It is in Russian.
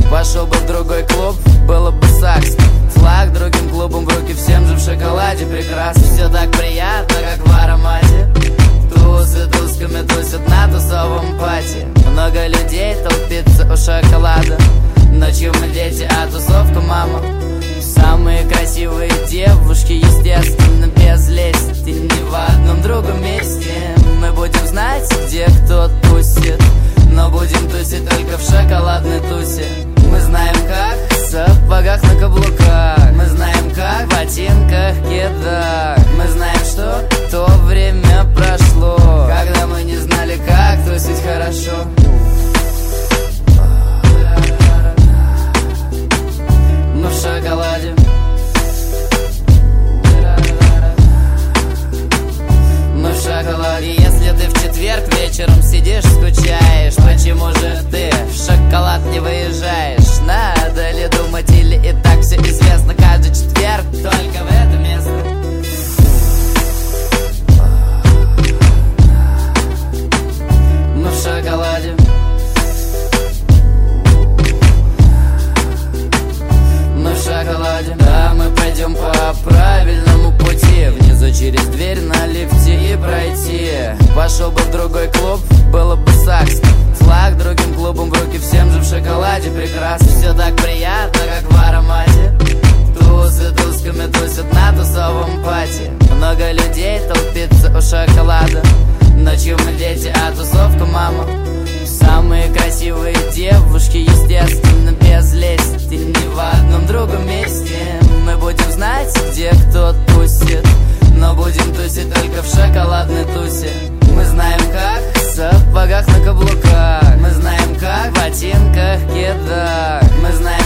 Пошел бы в другой клуб, было бы сакс. Флаг другим клубом в руки, всем же в шоколаде прекрасно. Все так приятно, как в аромате. Тусы тусками тусят на тусовом пати. Много людей толпится у шоколада. Ночью мы дети, а тусовка мама. Самые красивые девушки, естественно, без лести. Ни в одном другом месте. Мы будем знать, где кто тусит, но будем тусить только в шоколадной тусе. Мы знаем как в сапогах на каблуках, мы знаем как в ботинках кедах. Мы знаем, что то время прошло, когда мы не знали, как тусить хорошо. Мы в шоколаде. Мы в шоколаде. Если ты в четверг вечером сидишь, скучаешь, почему же ты в шоколад не выезжаешь? Надо ли думать, или и так все известно? Каждый четверг только в это место. Мы в шоколаде. Мы в шоколаде. Да, мы пойдем по правильному пути. Внизу через дверь на лифте и пройти. Пошел бы в другой клуб, было бы сакс. Флаг другим клубом в руки, всем же в шоколаде прекрасно. Все так приятно, как в аромате. Тусы тусками тусят на тусовом пати. Много людей толпится у шоколада. Ночью мы дети, а тусовка мама. Самые красивые девушки, естественно, без лести. Ни в одном другом месте. Мы будем знать, где кто тусит, но будем тусить только в шоколадной тусе. Мы знаем как в сапогах на каблуках, мы знаем как в ботинках кедах. Мы знаем